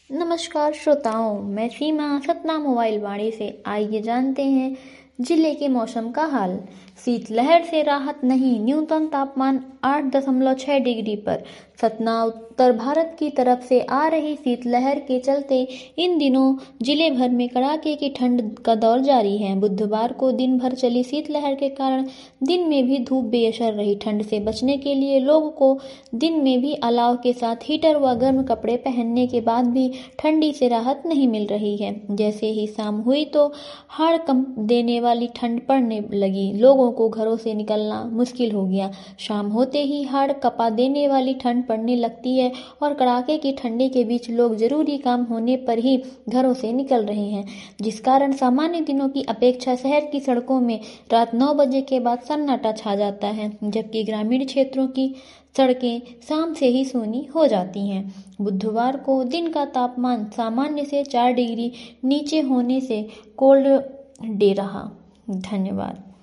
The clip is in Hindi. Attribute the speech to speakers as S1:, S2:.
S1: नमस्कार श्रोताओं, मैं सीमा सतना मोबाइल वाणी से। आइए जानते हैं जिले के मौसम का हाल। शीतलहर से राहत नहीं, न्यूनतम तापमान 8.6 डिग्री पर। सतना उत्तर भारत की तरफ से आ रही शीतलहर के चलते इन दिनों जिले भर में कड़ाके की ठंड का दौर जारी है। बुधवार को दिन भर चली शीतलहर के कारण दिन में भी धूप बेअसर रही। ठंड से बचने के लिए लोगों को दिन में भी अलाव के साथ हीटर व गर्म कपड़े पहनने के बाद भी ठंडी से राहत नहीं मिल रही है। जैसे ही शाम हुई तो हाड़ कंप देने वाली ठंड पड़ने लगी। लोगों को घरों से निकलना मुश्किल हो गया। शाम होते ही हाड़ कपा देने वाली ठंड पड़ने लगती है और कड़ाके की ठंडी के बीच लोग जरूरी काम होने पर ही घरों से निकल रहे हैं, जिस कारण सामान्य दिनों की अपेक्षा शहर की सड़कों में रात 9 बजे के बाद सन्नाटा छा जाता है, जबकि ग्रामीण क्षेत्रों की सड़कें शाम से ही सूनी हो जाती हैं। बुधवार को दिन का तापमान सामान्य से 4 डिग्री नीचे होने से कोल्ड डे रहा। धन्यवाद।